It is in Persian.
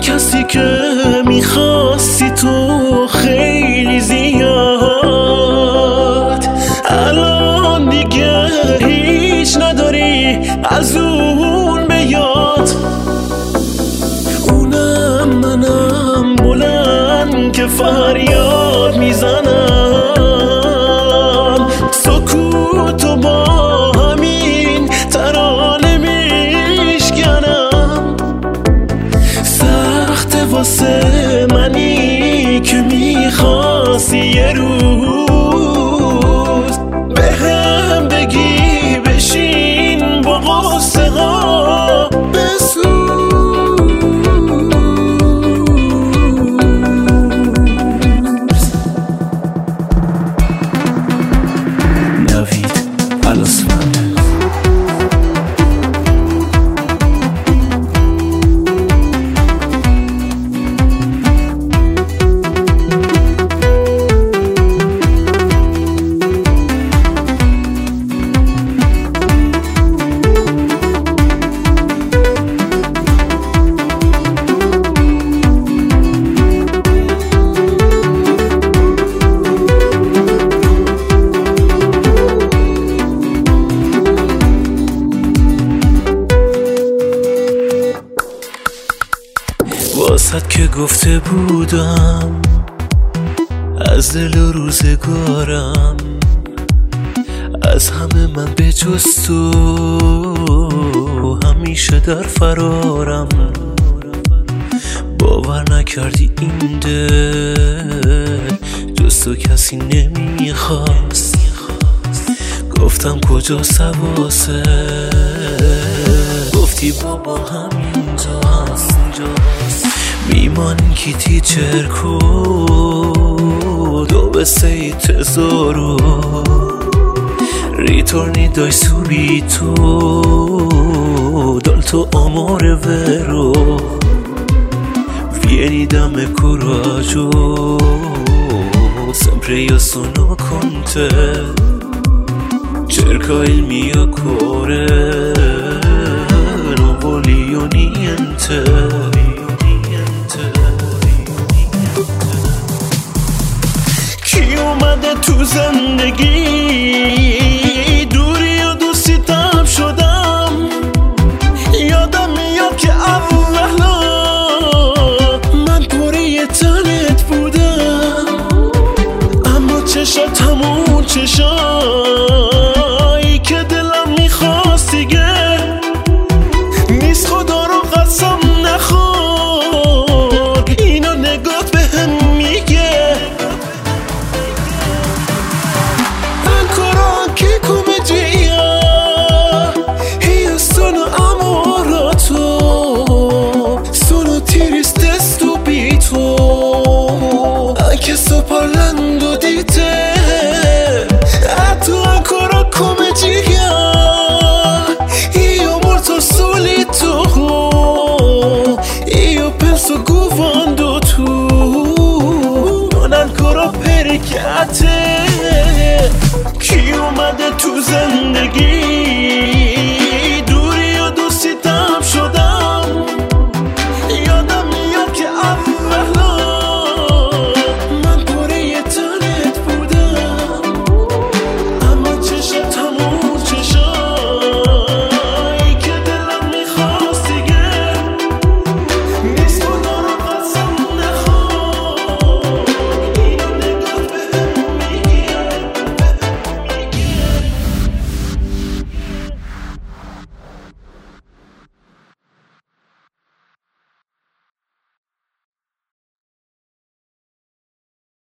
کسی که میخواستی تو خیلی زیاد، الان دیگه هیچ نداری از اون به یاد. اونم منم بلند که فریاد میزنم، سکوتو با همین ترانه میشکنم. سخته واسه منی که میخواستی یه روز بهم بگی بشین با قصه ها بسوز. نوید الاسفند. واسد که گفته بودم از دل و روزگارم، از همه من به جز تو همیشه در فرارم. باور نکردی این دل جز تو کسی نمیخواست، گفتم کجا سواسه، گفتی بابا همینجاست. میمانی کی تیچر کود dove sei tesoro, ritorni dai subito dal tuo amore vero, vieni da me coraggio, sempre io sono con te, cerca il mio cuore, non voglio niente. کی اومده تو زندگی دوری و دوستی تب شدم، یادم میاد که اولا من پوری تنت بودم، اما چشات همون چشایی که دلم میخواست دیگه نیست. خدا رو قسم نخور اینا نگات بهم میگه che sto parlando di te, tu ancora come gira, io molto solito, io penso quando tu non ancora perché a te. chi اومده تو زندگی